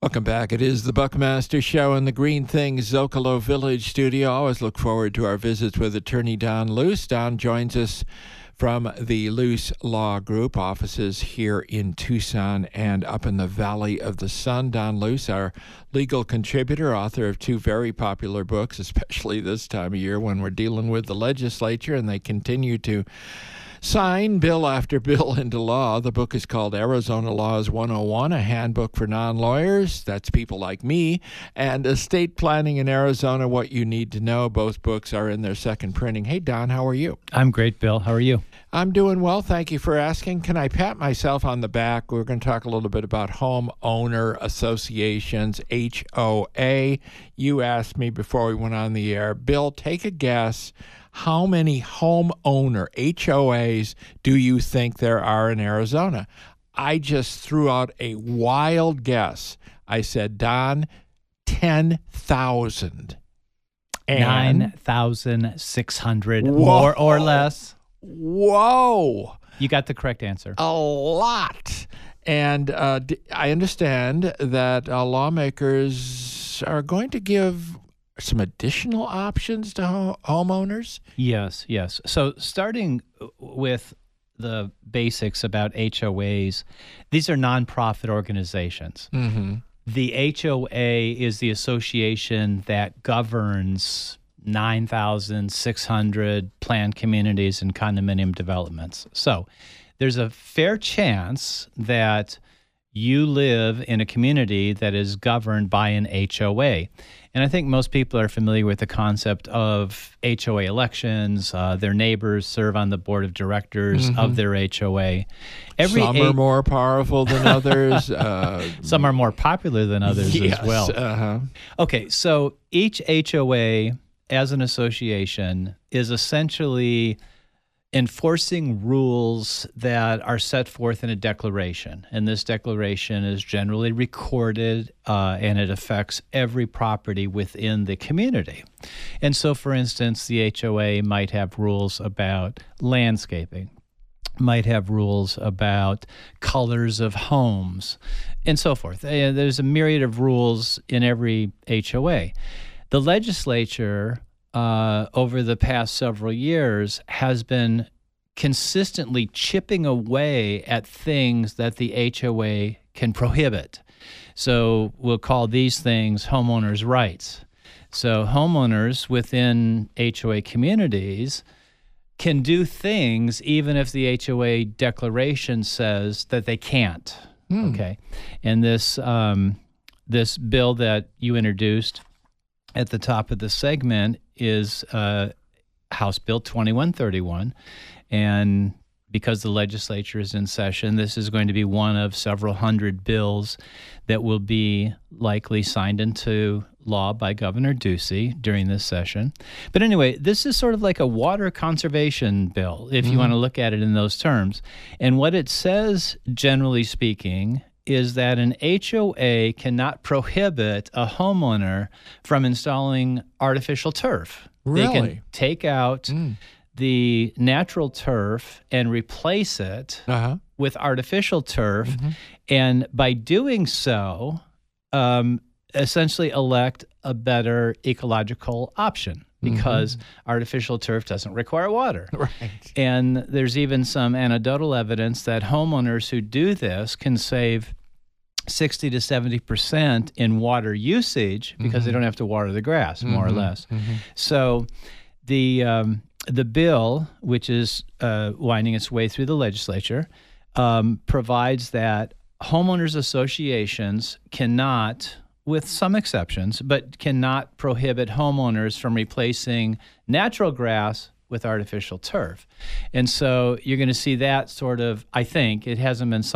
Welcome back. It is the Buckmaster Show in the Green Things Zocalo Village studio. Always look forward to our visits with attorney Don Luce. Don joins us from the Luce Law Group offices here in Tucson and up in the Valley of the Sun. Don Luce, our legal contributor, author of two very popular books, especially this time of year when we're dealing with the legislature and they continue to sign bill after bill into law. The book is called Arizona Laws 101, a handbook for non-lawyers. That's people like me. And Estate Planning in Arizona, What You Need to Know. Both books are in their second printing. Hey, Don, how are you? I'm great, Bill. How are you? I'm doing well. Thank you for asking. Can I pat myself on the back? We're going to talk a little bit about homeowner associations, HOA. You asked me before we went on the air, Bill, take a guess. How many homeowner HOAs do you think there are in Arizona? I just threw out a wild guess. I said, Don, 10,000. 9,600, more or less. Whoa. You got the correct answer. A lot. And I understand that lawmakers are going to give some additional options to homeowners? Yes. So starting with the basics about HOAs, these are nonprofit organizations. Mm-hmm. The HOA is the association that governs 9,600 planned communities and condominium developments. So there's a fair chance that you live in a community that is governed by an HOA. And I think most people are familiar with the concept of HOA elections. Their neighbors serve on the board of directors of their HOA. Some are more powerful than others. Some are more popular than others as well. Uh-huh. Okay, so each HOA as an association is essentially enforcing rules that are set forth in a declaration. And this declaration is generally recorded and it affects every property within the community. And so, for instance, the HOA might have rules about landscaping, might have rules about colors of homes, and so forth. There's a myriad of rules in every HOA. The legislature over the past several years has been consistently chipping away at things that the HOA can prohibit. So we'll call these things homeowners' rights. So homeowners within HOA communities can do things even if the HOA declaration says that they can't. Okay, and this bill that you introduced at the top of the segment is House Bill 2131, and because the legislature is in session, this is going to be one of several hundred bills that will be likely signed into law by Governor Ducey during this session. But anyway, this is sort of like a water conservation bill, if you want to look at it in those terms. And what it says, generally speaking, is that an HOA cannot prohibit a homeowner from installing artificial turf. Really? They can take out the natural turf and replace it with artificial turf, and by doing so, essentially elect a better ecological option because artificial turf doesn't require water. Right. And there's even some anecdotal evidence that homeowners who do this can save 60 to 70% in water usage because they don't have to water the grass, more or less. So the bill, which is winding its way through the legislature, provides that homeowners associations cannot, with some exceptions, but cannot prohibit homeowners from replacing natural grass with artificial turf. And so you're going to see that sort of, I think, it hasn't been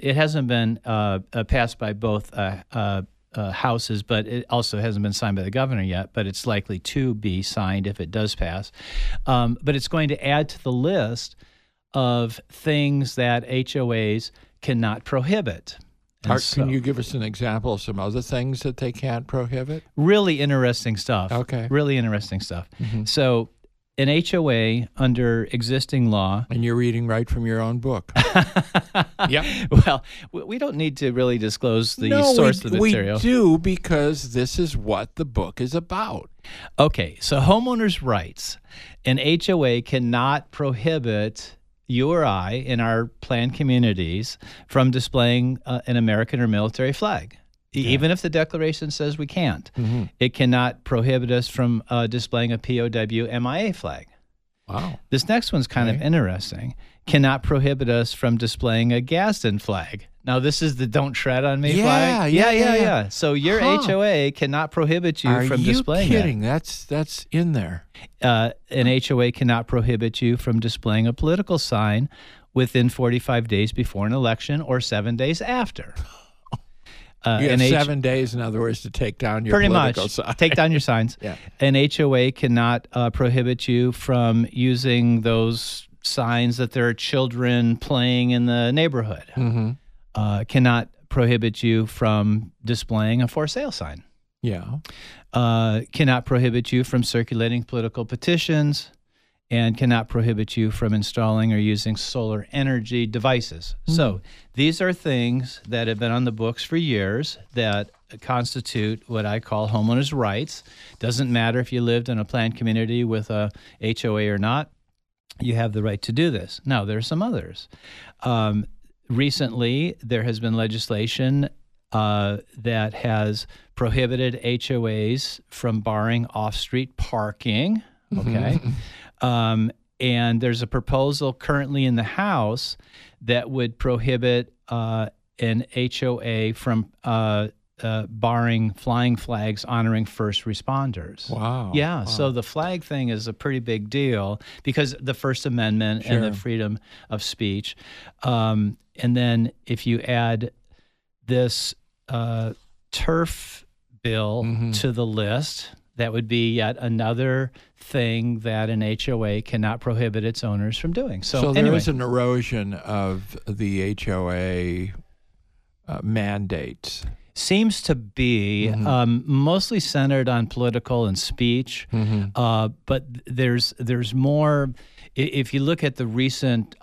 passed by both houses, but it also hasn't been signed by the governor yet, but it's likely to be signed if it does pass. But it's going to add to the list of things that HOAs cannot prohibit. Can you give us an example of some other things that they can't prohibit? Really interesting stuff. Okay. Really interesting stuff. So an HOA under existing law. And you're reading right from your own book. Yep. Well, we don't need to really disclose the source of the material. We do, because this is what the book is about. Okay, so homeowners' rights. An HOA cannot prohibit you or I in our planned communities from displaying an American or military flag. Even if the Declaration says we can't. Mm-hmm. It cannot prohibit us from displaying a POW MIA flag. Wow. This next one's kind of interesting. Cannot prohibit us from displaying a Gadsden flag. Now, this is the Don't Tread on Me flag. Yeah. So your HOA cannot prohibit you from displaying that. Are you kidding? That's in there. An HOA cannot prohibit you from displaying a political sign within 45 days before an election or 7 days after. You have 7 days, in other words, to take down your political sign. Take down your signs. Yeah. An HOA cannot prohibit you from using those signs that there are children playing in the neighborhood. Mm-hmm. Cannot prohibit you from displaying a for sale sign. Yeah. Cannot prohibit you from circulating political petitions, and cannot prohibit you from installing or using solar energy devices. Mm-hmm. So these are things that have been on the books for years that constitute what I call homeowners' rights. Doesn't matter if you lived in a planned community with a HOA or not, you have the right to do this. Now, there are some others. Recently, there has been legislation that has prohibited HOAs from barring off-street parking, okay? And there's a proposal currently in the House that would prohibit an HOA from barring flying flags honoring first responders. Wow. Yeah, wow. So the flag thing is a pretty big deal because the First Amendment and the freedom of speech. And then if you add this turf bill to the list, that would be yet another thing that an HOA cannot prohibit its owners from doing. So there is an erosion of the HOA mandates. Seems to be mostly centered on political and speech, but there's more. If you look at the recent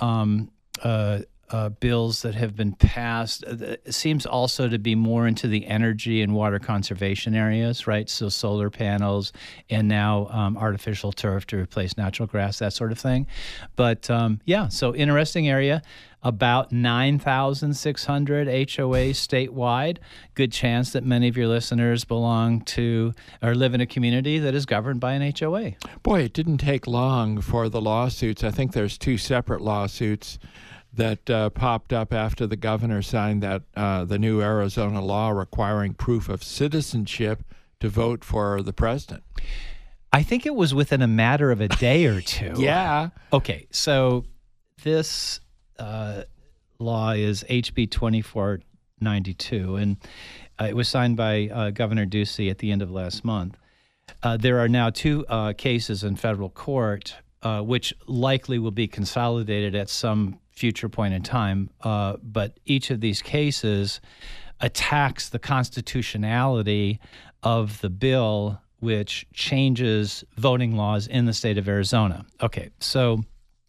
bills that have been passed, it seems also to be more into the energy and water conservation areas, right? So solar panels and now artificial turf to replace natural grass, that sort of thing. But so interesting area. About 9,600 HOAs statewide. Good chance that many of your listeners belong to or live in a community that is governed by an HOA. Boy, it didn't take long for the lawsuits. I think there's 2 separate lawsuits that popped up after the governor signed that the new Arizona law requiring proof of citizenship to vote for the president. I think it was within a matter of a day or two. Yeah. Okay, so this law is HB 2492, and it was signed by Governor Ducey at the end of last month. There are now 2 cases in federal court, which likely will be consolidated at some future point in time, but each of these cases attacks the constitutionality of the bill which changes voting laws in the state of Arizona. Okay, so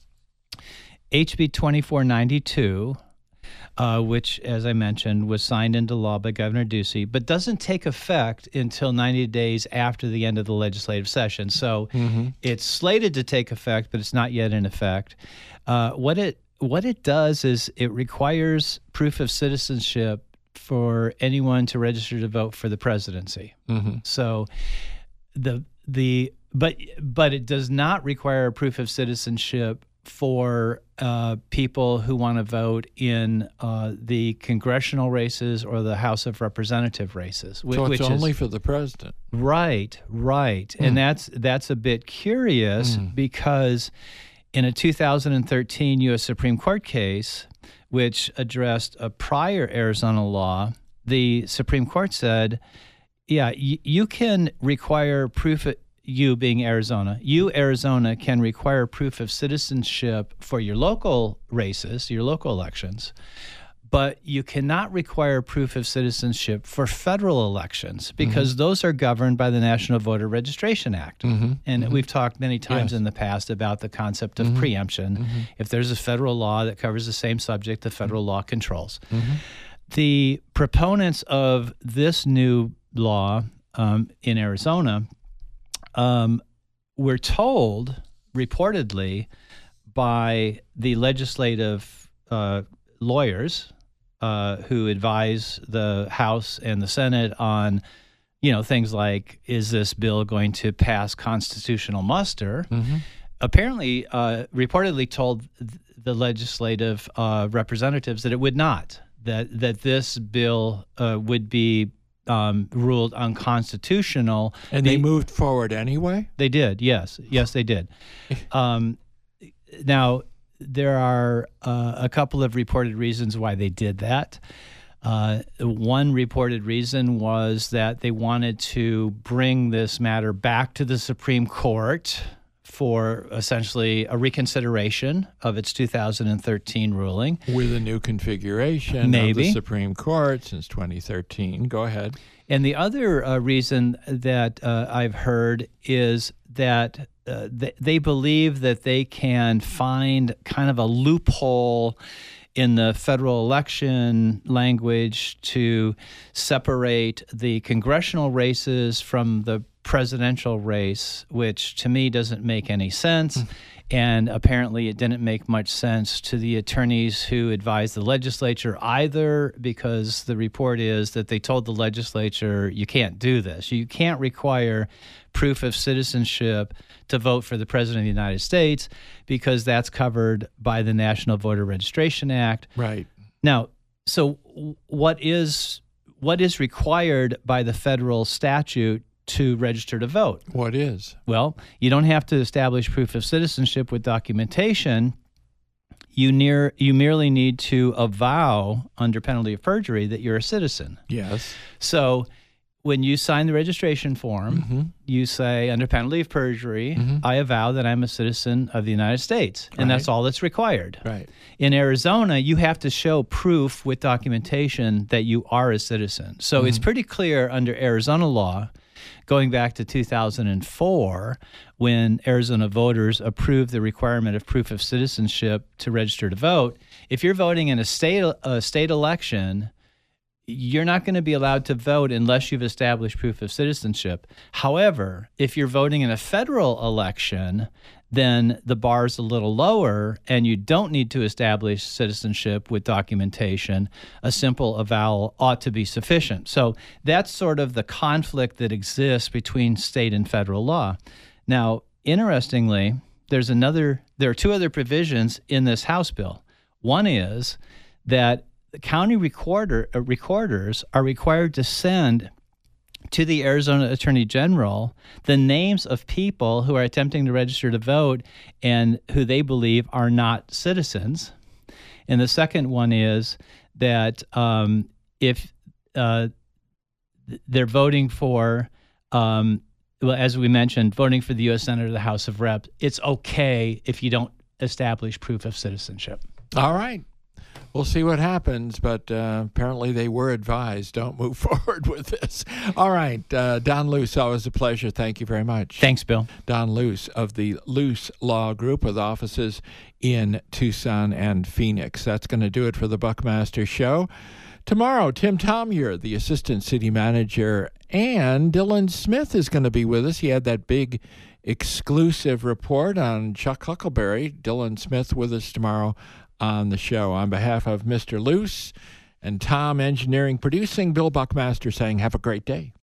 HB 2492, which, as I mentioned, was signed into law by Governor Ducey, but doesn't take effect until 90 days after the end of the legislative session. So it's slated to take effect, but it's not yet in effect. What it does is it requires proof of citizenship for anyone to register to vote for the presidency. So but it does not require a proof of citizenship for people who want to vote in the congressional races or the House of Representative races. So it's only for the president. Right. And that's a bit curious because in a 2013 U.S. Supreme Court case, which addressed a prior Arizona law, the Supreme Court said, you can require proof of, you being Arizona, Arizona can require proof of citizenship for your local races, your local elections, but you cannot require proof of citizenship for federal elections because those are governed by the National Voter Registration Act. And we've talked many times in the past about the concept of preemption. If there's a federal law that covers the same subject, the federal law controls. The proponents of this new law in Arizona were told, reportedly, by the legislative lawyers who advise the House and the Senate on, things like, is this bill going to pass constitutional muster? Apparently, reportedly told the legislative representatives that it would not, that this bill would be ruled unconstitutional. And they moved forward anyway? They did, yes. Yes, they did. Now, there are a couple of reported reasons why they did that. One reported reason was that they wanted to bring this matter back to the Supreme Court for essentially a reconsideration of its 2013 ruling. With a new configuration of the Supreme Court since 2013. Go ahead. And the other reason that I've heard is that they believe that they can find kind of a loophole in the federal election language to separate the congressional races from the presidential race, which to me doesn't make any sense. And apparently it didn't make much sense to the attorneys who advised the legislature either, because the report is that they told the legislature, you can't do this. You can't require proof of citizenship to vote for the President of the United States because that's covered by the National Voter Registration Act. Right. Now, so what is required by the federal statute to register to vote? What is? Well, you don't have to establish proof of citizenship with documentation. You merely need to avow under penalty of perjury that you're a citizen. Yes. So when you sign the registration form, you say, under penalty of perjury, I avow that I'm a citizen of the United States. And that's all that's required. Right. In Arizona, you have to show proof with documentation that you are a citizen. So it's pretty clear under Arizona law, going back to 2004, when Arizona voters approved the requirement of proof of citizenship to register to vote, if you're voting in a state election, you're not going to be allowed to vote unless you've established proof of citizenship. However, if you're voting in a federal election, then the bar's a little lower and you don't need to establish citizenship with documentation. A simple avowal ought to be sufficient. So that's sort of the conflict that exists between state and federal law. Now, interestingly, there are two other provisions in this House bill. One is that the county recorders are required to send to the Arizona Attorney General the names of people who are attempting to register to vote and who they believe are not citizens. And the second one is that if they're voting for, as we mentioned, voting for the U.S. Senate or the House of Reps, it's okay if you don't establish proof of citizenship. All right. We'll see what happens, but apparently they were advised, don't move forward with this. All right, Don Luce, always a pleasure. Thank you very much. Thanks, Bill. Don Luce of the Luce Law Group with offices in Tucson and Phoenix. That's going to do it for the Buckmaster Show. Tomorrow, Tim Tomyer, the Assistant City Manager, and Dylan Smith is going to be with us. He had that big exclusive report on Chuck Huckleberry. Dylan Smith with us tomorrow on the show. On behalf of Mr. Luce and Tom Engineering Producing, Bill Buckmaster saying have a great day.